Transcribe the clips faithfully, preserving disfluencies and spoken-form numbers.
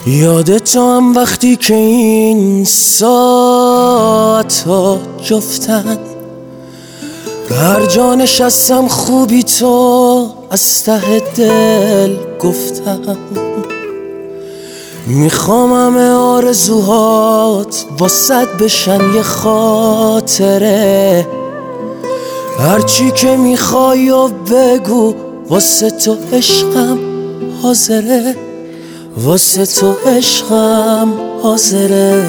یادت تو هم وقتی که این ساعت ها جفتن، هر جا نشستم خوبی تو از ته دل گفتم. میخوام همه آرزوهات واسد بشن یه خاطره، هرچی که میخوای و بگو واسه تو عشقم حاضره، واسه تو عشقم حاضره.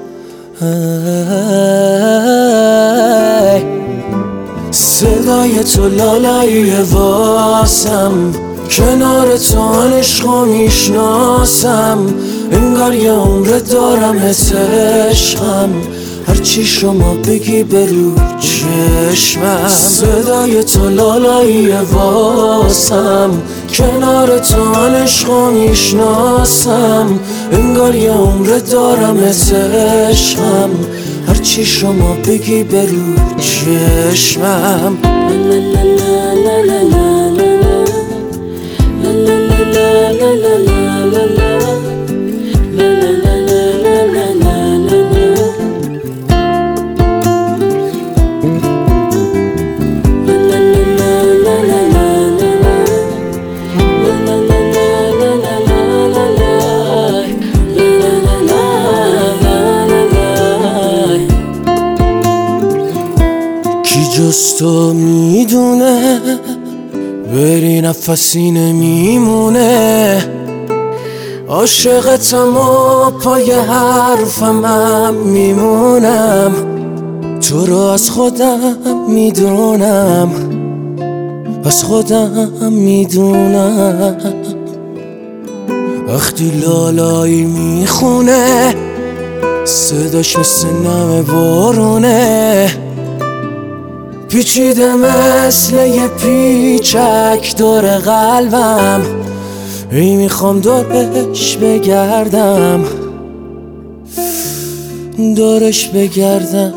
صدای تو لالایی واسم، کنار تو عشقو میشناسم، انگار یه عمر دارم عشقم، هرچی شما بگی برو چشمم. صدای تو لالایی واسم، کنار تو عشقو میشناسم، انگار یه عمر دارم عشقم، هرچی شما بگی برو چشمم. جز تو میدونه بری نفسی نمیمونه، عاشقتم و پای حرفم میمونم، تو رو از خودم میدونم، از خودم میدونم. وقتی لالایی میخونه صداش مثل نم بارونه، پیچیده مثل یه پیچک دور قلبم، ای میخوام دورش بگردم، دورش بگردم.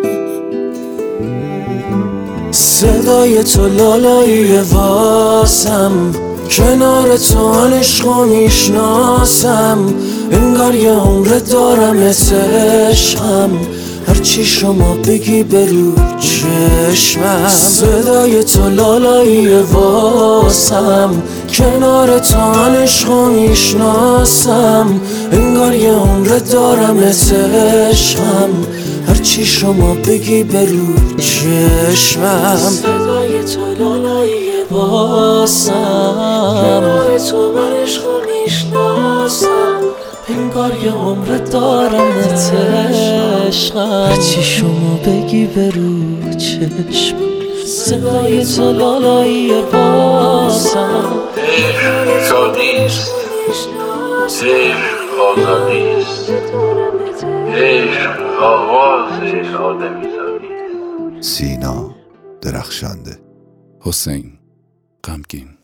صدای تو لالایی واسم، کنار تو عشقو میشناسم، انگار یه عمر دارم عشقم، هرچی شما بگی برو چشمم. صدای تو لالایی واسم، کنار تو عشقو میشناسم، انگار یه عمر دارم عشقم، هرچی شما بگی برو چشمم. صدای تو لالایی واسم، کنار تو عشقو میشناسم، انگار یه عمر دارم عشقم، هرچی شما بگی برو چشم. صدای تو لالایی واسم، عشق نیست، عشق آزادیست، عشق آغازش آدمیزادیست. سینا درخشنده. حسین غمگین.